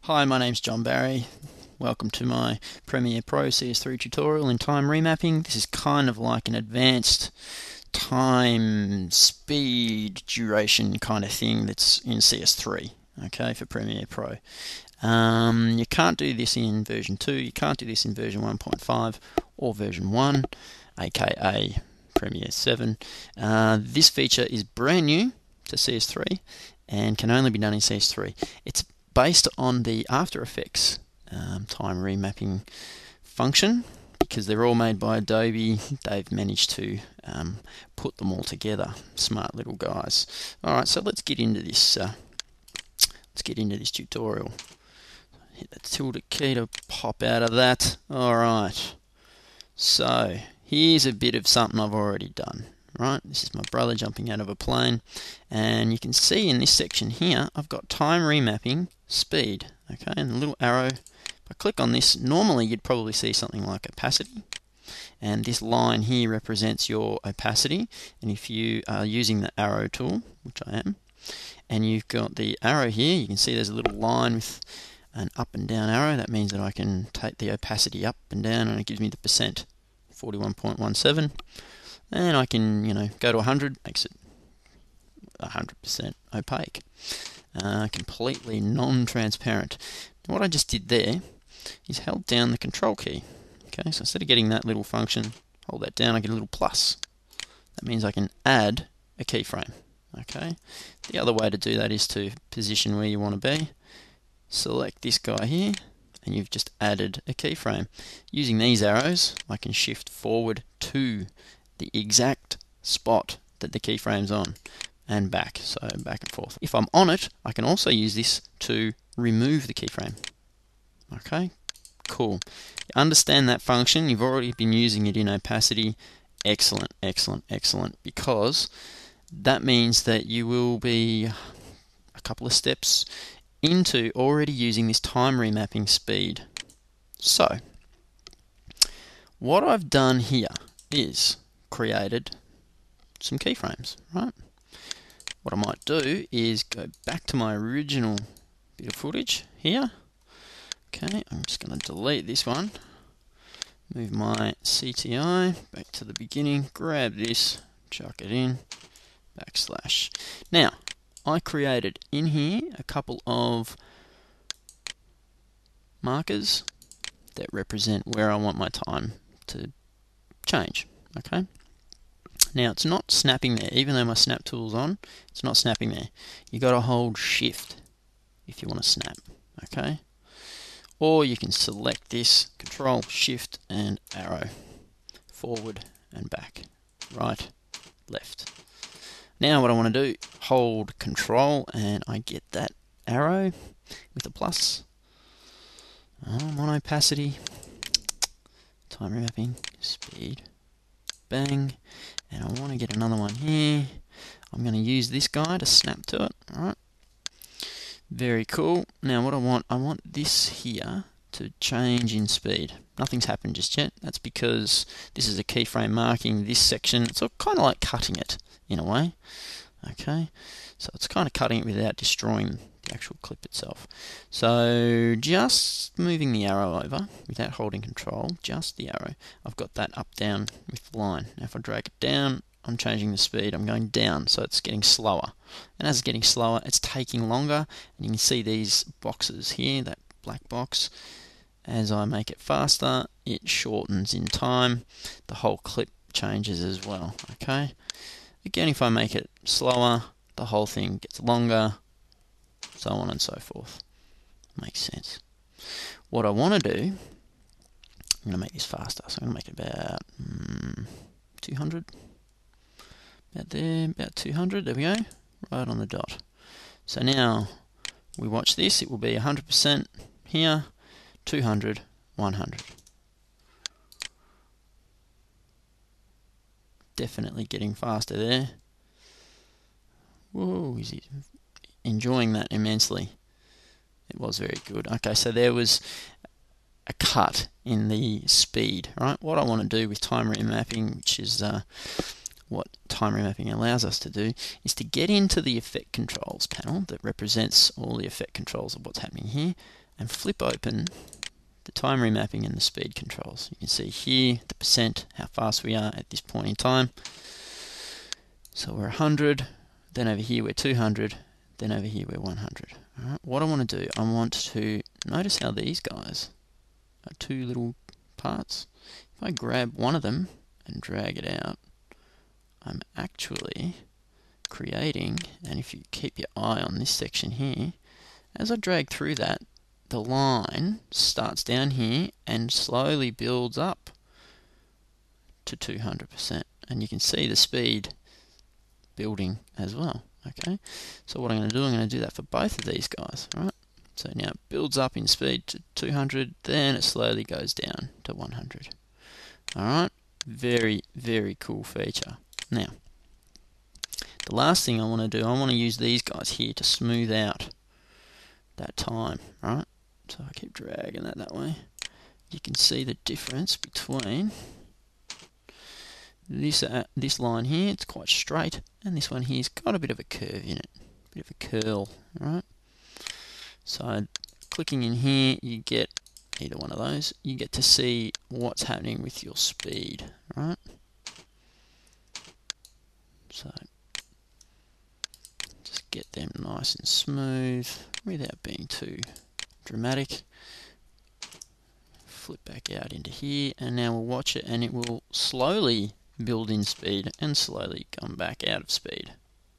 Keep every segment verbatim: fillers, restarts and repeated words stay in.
Hi, my name's John Barry. Welcome to my Premiere Pro C S three tutorial in time remapping. This is kind of like an advanced time, speed, duration kind of thing that's in C S three, okay, for Premiere Pro. Um, you can't do this in version two, you can't do this in version one point five or version one, aka Premiere seven. Uh, this feature is brand new to C S three and can only be done in C S three. It's based on the After Effects um, time remapping function, because they're all made by Adobe. They've managed to um, put them all together. Smart little guys. Alright, so let's get into this uh, let's get into this tutorial. Hit the tilde key to pop out of that. Alright, so here's a bit of something I've already done. Right, this is my brother jumping out of a plane, and you can see in this section here I've got time remapping speed. Okay, and the little arrow, if I click on this, normally you'd probably see something like opacity, and this line here represents your opacity. And if you are using the arrow tool, which I am, and you've got the arrow here, you can see there's a little line with an up and down arrow. That means that I can take the opacity up and down, and it gives me the percent, forty-one point one seven. And I can, you know, go to one hundred, makes it one hundred percent opaque, uh, completely non-transparent. What I just did there is held down the control key. Okay, so instead of getting that little function, hold that down, I get a little plus. That means I can add a keyframe. Okay, the other way to do that is to position where you want to be. Select this guy here, and you've just added a keyframe. Using these arrows, I can shift forward to the exact spot that the keyframe's on and back, so back and forth. If I'm on it, I can also use this to remove the keyframe. Okay, cool. You understand that function, you've already been using it in opacity. Excellent, excellent, excellent, because that means that you will be a couple of steps into already using this time remapping speed. So, what I've done here is created some keyframes, right? What I might do is go back to my original bit of footage here. Okay, I'm just going to delete this one, move my C T I back to the beginning, grab this, chuck it in, backslash. Now, I created in here a couple of markers that represent where I want my time to change. Okay, now it's not snapping there, even though my snap tool's on, it's not snapping there. You got to hold shift if you want to snap. Okay, or you can select this, control shift and arrow, forward and back, right, left. Now what I want to do, hold control, and I get that arrow with a plus. I'm on opacity, time remapping, speed, bang, and I want to get another one here. I'm going to use this guy to snap to it. Alright, very cool. Now what I want, I want this here to change in speed. Nothing's happened just yet. That's because this is a keyframe marking this section. It's kind of like cutting it in a way. Okay, so it's kind of cutting it without destroying the actual clip itself. So just moving the arrow over without holding control, just the arrow, I've got that up down with the line. Now if I drag it down, I'm changing the speed, I'm going down, so it's getting slower. And as it's getting slower, it's taking longer, and you can see these boxes here, that black box. As I make it faster, it shortens in time. The whole clip changes as well. Okay. Again, if I make it slower, the whole thing gets longer, so on and so forth. Makes sense. What I want to do, I'm going to make this faster, so I'm going to make it about mm, two hundred. About there, about two hundred, there we go, right on the dot. So now we watch this, it will be one hundred percent here, two hundred, one hundred. Definitely getting faster there. Whoa, he's enjoying that immensely. It was very good. Okay, so there was a cut in the speed. Right, what I want to do with time remapping, which is uh, what time remapping allows us to do, is to get into the effect controls panel that represents all the effect controls of what's happening here, and flip open the time remapping and the speed controls. You can see here the percent, how fast we are at this point in time. So we're one hundred, then over here we're two hundred, then over here we're one hundred. All right, what I want to do, I want to notice how these guys are two little parts. If I grab one of them and drag it out, I'm actually creating, and if you keep your eye on this section here, as I drag through that, the line starts down here and slowly builds up to two hundred percent, and you can see the speed building as well. Okay, so what I'm going to do, I'm going to do that for both of these guys. Right, so now it builds up in speed to two hundred, then it slowly goes down to one hundred. Alright, very, very cool feature. Now, the last thing I want to do, I want to use these guys here to smooth out that time, right? So I keep dragging that that way. You can see the difference between this uh, this line here, it's quite straight, and this one here's got a bit of a curve in it, a bit of a curl, right? So clicking in here, you get either one of those, you get to see what's happening with your speed, right? So just get them nice and smooth without being too dramatic. Flip back out into here, and now we'll watch it, and it will slowly build in speed and slowly come back out of speed.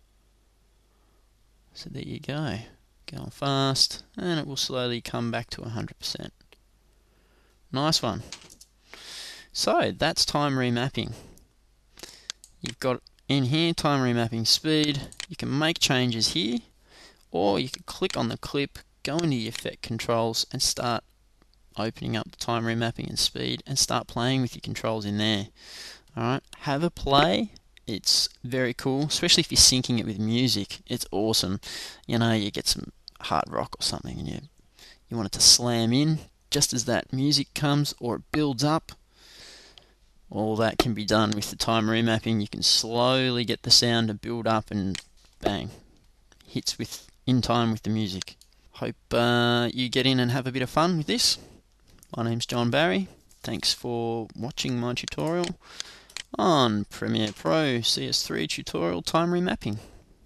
So there you go, going fast, and it will slowly come back to one hundred percent. Nice one. So that's time remapping. You've got in here time remapping speed. You can make changes here, or you can click on the clip, go into your effect controls, and start opening up the time remapping and speed, and start playing with your controls in there. Alright, have a play. It's very cool, especially if you're syncing it with music. It's awesome. You know, you get some hard rock or something, and you you want it to slam in just as that music comes, or it builds up. All that can be done with the time remapping. You can slowly get the sound to build up, and bang, hits with in time with the music. Hope uh, you get in and have a bit of fun with this. My name's John Barry. Thanks for watching my tutorial on Premiere Pro C S three tutorial time remapping.